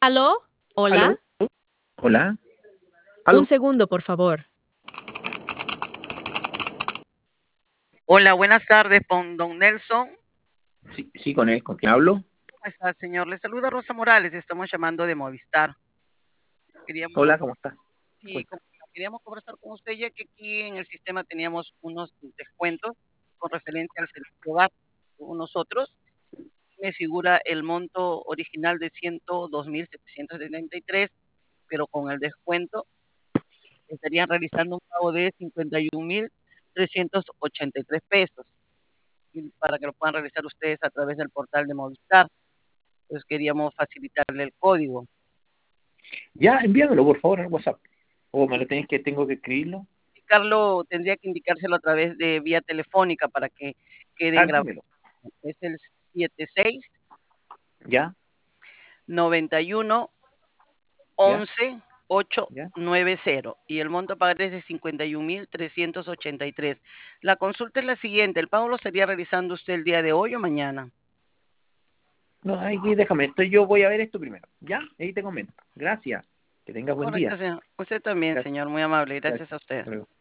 ¿Aló? ¿Aló? Hola. ¿Hola? Un ¿Aló? segundo, por favor. Hola, buenas tardes, con don Nelson. Sí, sí, con él. ¿Con quién hablo? ¿Cómo está, señor? Le saluda Rosa Morales, estamos llamando de Movistar. Queríamos, Hola, ¿cómo está? sí, Cuenta. queríamos conversar con usted ya que aquí en el sistema teníamos unos descuentos con referencia al servicio hogar. Con nosotros me figura el monto original de 102.773, pero con el descuento estarían realizando un pago de 51.383 pesos y para que lo puedan realizar ustedes a través del portal de Movistar. Pues queríamos facilitarle el código. Ya, envíamelo, por favor, al WhatsApp. O me lo tengo que escribirlo. Carlos tendría que indicárselo a través de vía telefónica para que queden grabados. Dímelo. Es el 76 ¿Ya? 91 ¿Ya? 11 ¿Ya? 890 y el monto a pagar es de 51.383. La consulta es la siguiente, ¿el pago lo estaría realizando usted el día de hoy o mañana? No, ahí déjame. Yo voy a ver esto primero. ¿Ya? Ahí te comento. Gracias. Que tengas buen Correcto, día. señor. Usted también, Gracias. señor, muy amable. Gracias Gracias. a usted. Hasta luego.